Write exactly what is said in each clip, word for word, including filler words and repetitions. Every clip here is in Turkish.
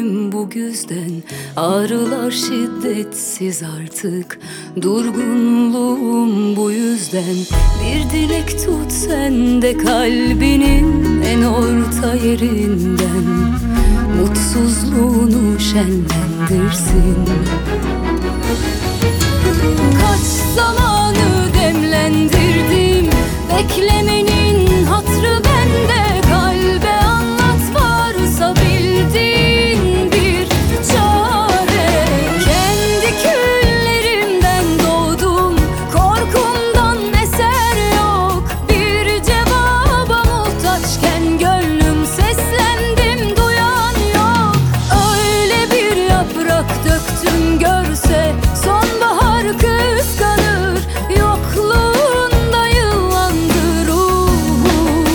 kalbinim bu güzden. Ağrılar şiddetsiz artık, durgunluğum bu yüzden. Bir dilek tut sen de kalbinin en orta yerinden, mutsuzluğunu şenlendirsin. Kaç zamanı demlendirdim, beklemenin hatrı bende. Kalbe anlat varsa bildiğin bir çare. Kendi küllerimden doğdum, korkumdan eser yok. Bir cevaba muhtaçken gönlüm seslendim, duyan yok. Öyle bir yaprak döktüm görse sonbahar kıskanır, yokluğunda yıllandı ruhum.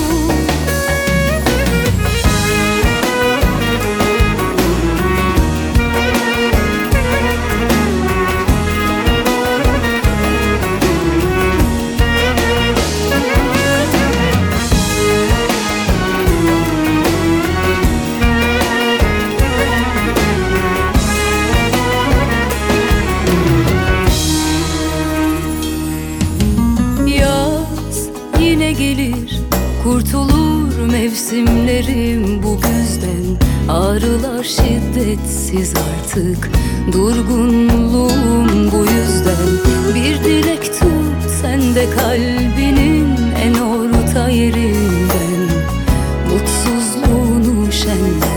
Yaz yine gelir, kurtulur mevsimlerim bu güzden. Ağrılar şiddetsiz artık, durgunluğum bu yüzden. Bir dilek tut sen de kalbinin en orta yerinden, mutsuzluğunu şenlen.